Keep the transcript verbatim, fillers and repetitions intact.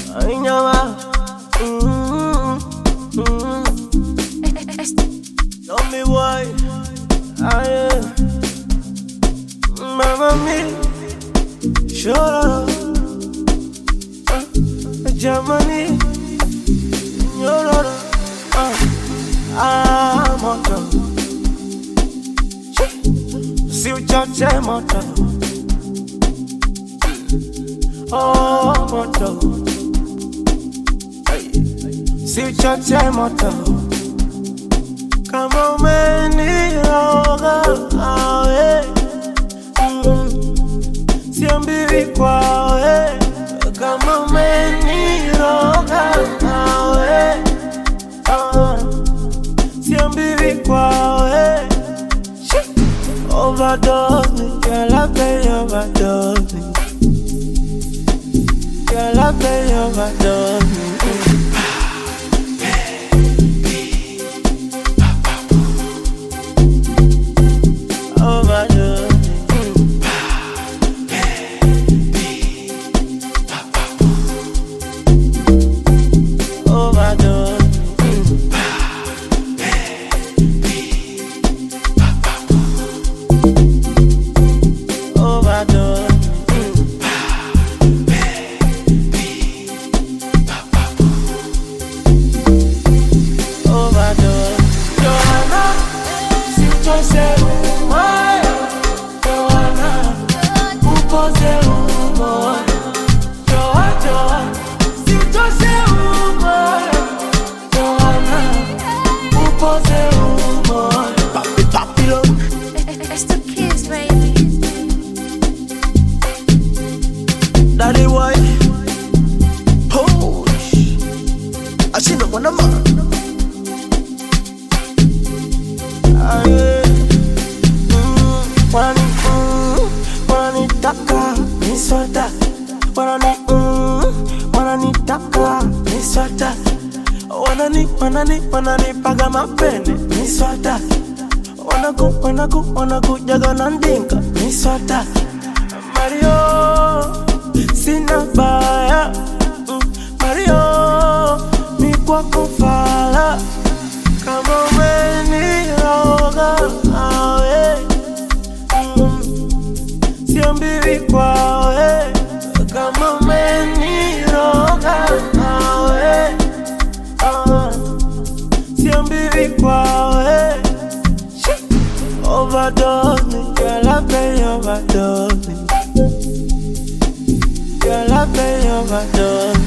Ay, llama. Mm, mm. Don't be boy. Ay, yeah. Mama me. Sure. Uh, Germany. You're uh, I'm on top. See what you're saying, on top. Oh, I'm on top. See what you're saying, on top. Come on, man, yoga, away. See I'm baby, quiet. Come on, man, yoga, away. See I'm baby, quiet. Overdose me, girl, I play overdose me. Girl, I play overdose me. Overdose me. Overdose me. Overdose. Overdose. Joanna, si tu sei un mare, Joanna, un po' sei un mare. Joanna, Joanna, si tu sei un mare, Joanna, un po' sei un mare. Papi, papillon. It's the kids, baby. Daddy white, push. I see no one of mine. Wanani, mm, wanani taka, ni swata. Wanani, mm, wanani taka, ni swata. Wanani, wanani, wanani paga mapene, ni swata. Wanaku, wanaku, wanaku jaga nandinga, ni swata. Mario, sina baya. Mm, Mario, mi kwa kufala. Kama umeniroga, awe. Mm, siambiwi kwawe. Kama umeniroga, awe. Ah, siambiwi kwawe. Overdose me, girl, I play overdose me. Girl, I play overdose.